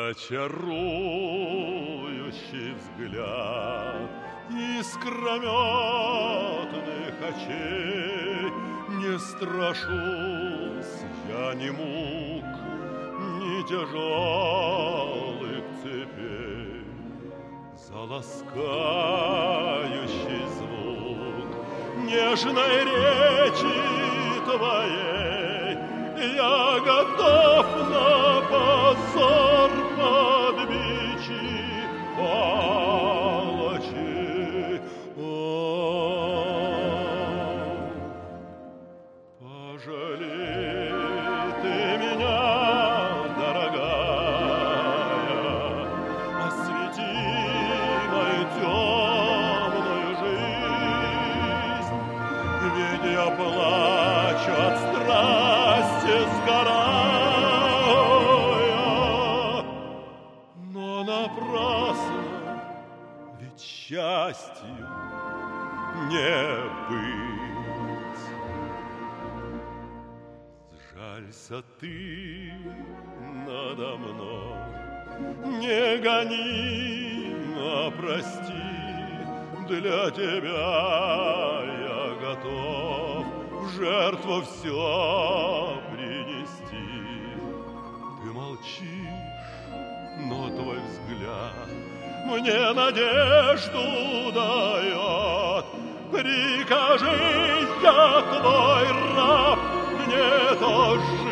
Зачарующий взгляд искрометных очей. Не страшусь я ни мук, ни тяжелых цепей. За ласкающий звук нежной речи твоей я готов на позор под бичи палачей. Пожалей ты меня, дорогая, освети мою темную жизнь, ведь я плачу от страсти сгорая, но напрасно, ведь счастью не быть. Сжалься ты надо мной, не гони, а прости. Для тебя я готов в жертву все принести. Ты молчишь, но твой взгляд мне надежду дает. Прикажи, я твой раб, мне тоже